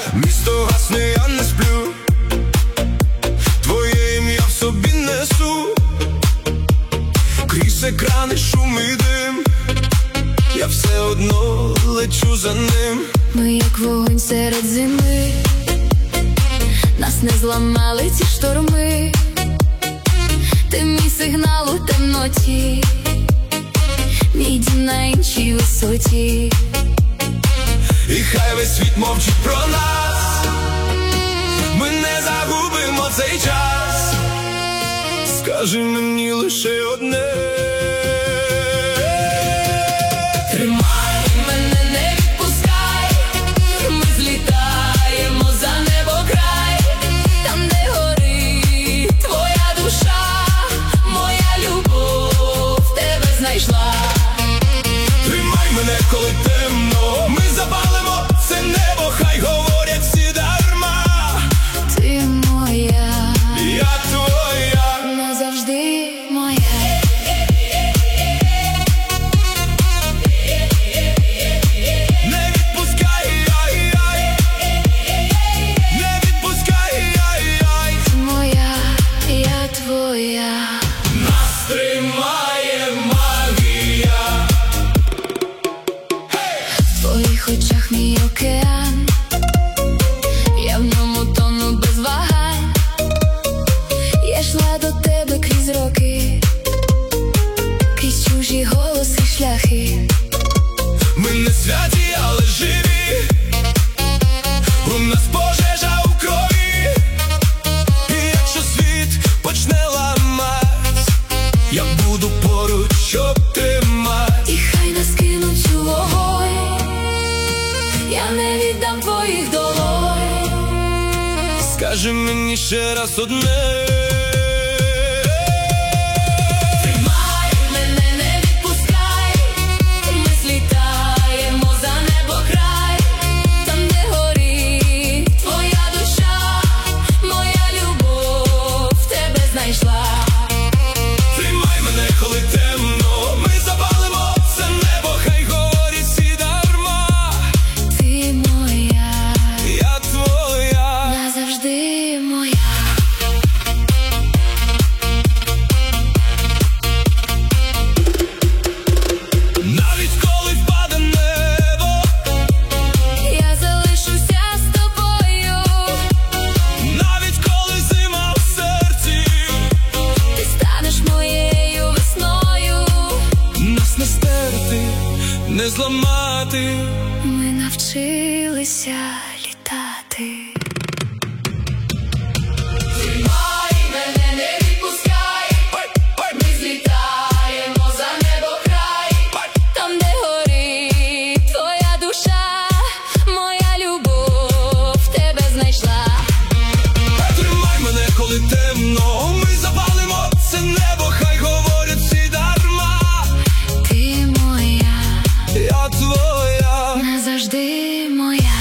Місто гасне, я не сплю, твоє ім'я в собі несу. Крізь екрани шум і дим, я все одно лечу за ним. Ми як вогонь серед зими, нас не зламали ці шторми. Ти мій сигнал у темноті, мій дім на іншій висоті. І хай весь світ мовчить про нас, ми не загубимо цей час. Скажи мені лише одне: тримай мене, не відпускай, ми злітаємо за небо край. Там, де горить твоя душа, моя любов тебе знайшла. Тримай мене, коли темно, ми запалимо це небо, хай говорять всі дарма. Ти моя, Я твоя, назавжди моя. не відпускай, ай-яй, не відпускай, ай-яй. Ти моя, я твоя. Нас тримає магія. В твоїх очах мій океан, я в ньому тону без вагань. Я йшла до тебе крізь роки, крізь чужі голоси, шляхи. Ми не святі, але живі, у нас пожежа у крові. І якщо світ почне ламать, я буду поруч, щоб тримать. І хай нас кинуть у вогонь, я не віддам твоїх долонь. Скажи мені ще раз одне: Тримай мене, не відпускай, ми злітаємо за небо край. Там, де горить твоя душа, моя любов тебе знайшла. тримай мене, коли темно, ми запалимо це небо, хай говорять всі дарма. Ти моя, Я твоя, назавжди моя. навіть коли впаде небо, Я залишуся з тобою, навіть коли зима в серці. ти станеш моєю весною. Нас не стерти, не зламати. Ми навчилися літати. Тримай мене, не відпускай, ми злітаємо за небо край. Там, де горить твоя душа, моя любов тебе знайшла. Тримай мене, коли темно, ми запалимо це небо, хай говорять всі дарма. Ти моя, Я твоя, назавжди моя.